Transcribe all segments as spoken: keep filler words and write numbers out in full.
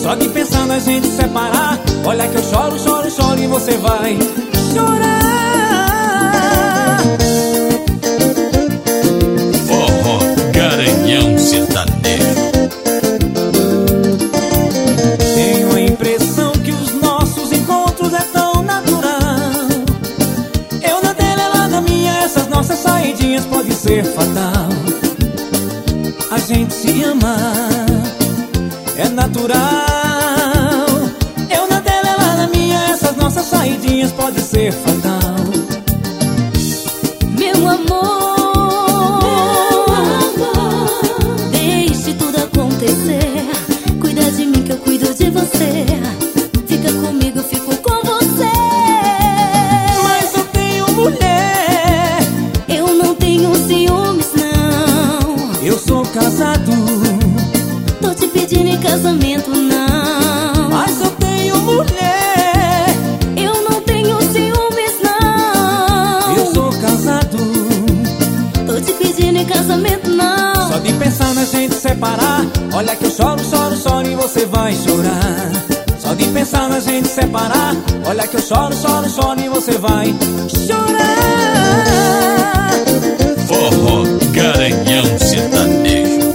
Só de pensar na gente separar, olha que eu choro, choro, choro e você vai chorar. Forró Garanhão Sertanejo. Tenho a impressão que os nossos encontros é tão natural. Eu na dela, ela na minha, essas nossas saidinhas pode ser fatal. A gente se ama, é natural. Eu na dela, ela na minha, essas nossas saidinhas pode ser fatal. Meu amor, deixe tudo acontecer. Cuida de mim que eu cuido de você. Fica comigo, eu fico com você. Mas eu tenho mulher. Eu não tenho ciúmes, não. Eu sou casado. Tô te pedindo em casamento, não. Mas eu tenho mulher. Eu não tenho ciúmes, não. Eu sou casado. Tô te pedindo em casamento, não. Só de pensar na gente separar, olha que eu choro, choro, choro e você vai chorar. Só de pensar na gente separar, olha que eu choro, choro, choro e você vai chorar. Forró Garanhão Sertanejo.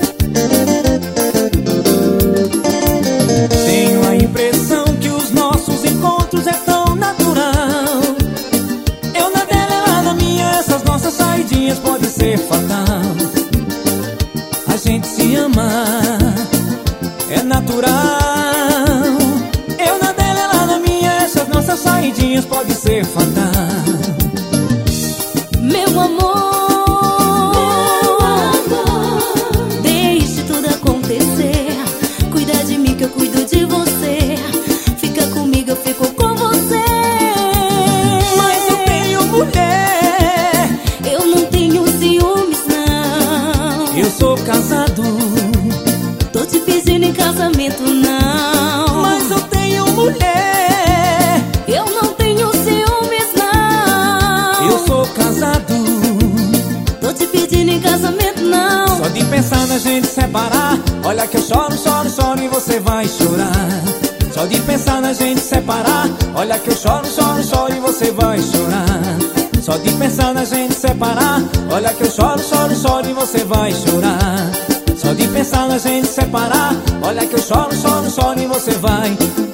Tenho a impressão que os nossos encontros é tão natural. Eu na dela, ela na minha, essas nossas saidinhas pode ser fatal. A gente se ama, é natural. Eu na dela, ela na minha, essas nossas saidinhas pode ser fatal. Meu amor, deixe tudo acontecer. Cuida de mim que eu cuido de você. Fica comigo, eu fico com você. Mas eu tenho mulher. Eu não tenho ciúmes, não. Eu sou casado. Tô te pedindo em casamento, não. Mas eu tenho mulher. Eu não tenho ciúmes, não. Eu sou casado. Tô te pedindo em casamento, não. Só de pensar na gente separar, olha que eu choro, choro, choro e você vai chorar. Só de pensar na gente separar, olha que eu choro, choro, choro e você vai chorar. Só de pensar na gente separar, olha que eu choro, choro, choro e você vai chorar. Só de pensar na gente separar, olha que eu choro, choro, choro e você vai